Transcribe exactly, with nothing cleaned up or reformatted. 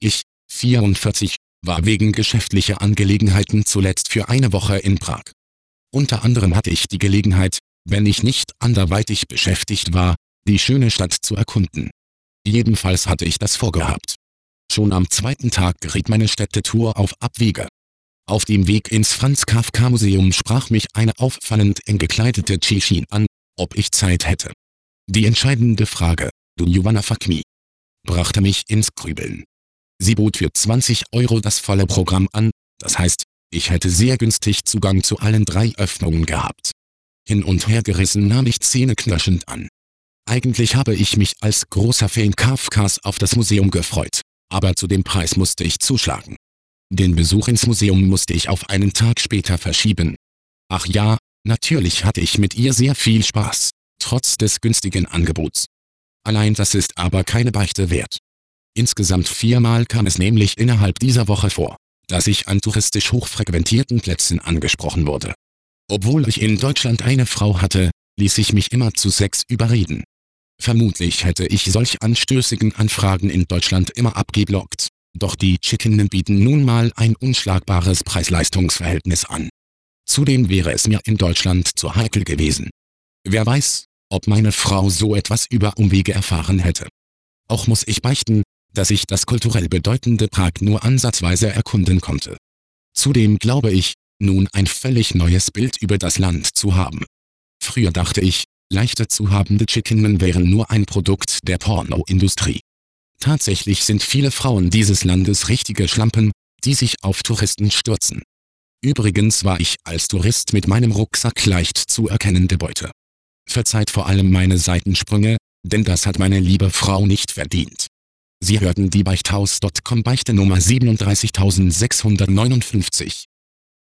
Ich, vierundvierzig, war wegen geschäftlicher Angelegenheiten zuletzt für eine Woche in Prag. Unter anderem hatte ich die Gelegenheit, wenn ich nicht anderweitig beschäftigt war, die schöne Stadt zu erkunden. Jedenfalls hatte ich das vorgehabt. Schon am zweiten Tag geriet meine Städtetour auf Abwege. Auf dem Weg ins Franz-Kafka-Museum sprach mich eine auffallend eng gekleidete Tschechin an, ob ich Zeit hätte. Die entscheidende Frage, "Do you wanna fuck me?", brachte mich ins Grübeln. Sie bot für zwanzig Euro das volle Programm an, das heißt, ich hätte sehr günstig Zugang zu allen drei Öffnungen gehabt. Hin und her gerissen nahm ich zähneknirschend an. Eigentlich habe ich mich als großer Fan Kafkas auf das Museum gefreut, aber zu dem Preis musste ich zuschlagen. Den Besuch ins Museum musste ich auf einen Tag später verschieben. Ach ja, natürlich hatte ich mit ihr sehr viel Spaß, trotz des günstigen Angebots. Allein das ist aber keine Beichte wert. Insgesamt viermal kam es nämlich innerhalb dieser Woche vor, dass ich an touristisch hochfrequentierten Plätzen angesprochen wurde. Obwohl ich in Deutschland eine Frau hatte, ließ ich mich immer zu Sex überreden. Vermutlich hätte ich solch anstößigen Anfragen in Deutschland immer abgeblockt, doch die Tschechinnen bieten nun mal ein unschlagbares Preis-Leistungs-Verhältnis an. Zudem wäre es mir in Deutschland zu heikel gewesen. Wer weiß, ob meine Frau so etwas über Umwege erfahren hätte. Auch muss ich beichten, dass ich das kulturell bedeutende Prag nur ansatzweise erkunden konnte. Zudem glaube ich, nun ein völlig neues Bild über das Land zu haben. Früher dachte ich, leichter zu habende Tschechinnen wären nur ein Produkt der Pornoindustrie. Tatsächlich sind viele Frauen dieses Landes richtige Schlampen, die sich auf Touristen stürzen. Übrigens war ich als Tourist mit meinem Rucksack leicht zu erkennende Beute. Verzeiht vor allem meine Seitensprünge, denn das hat meine liebe Frau nicht verdient. Sie hörten die Beichthaus Punkt com Beichte Nummer siebenunddreißigtausendsechshundertneunundfünfzig.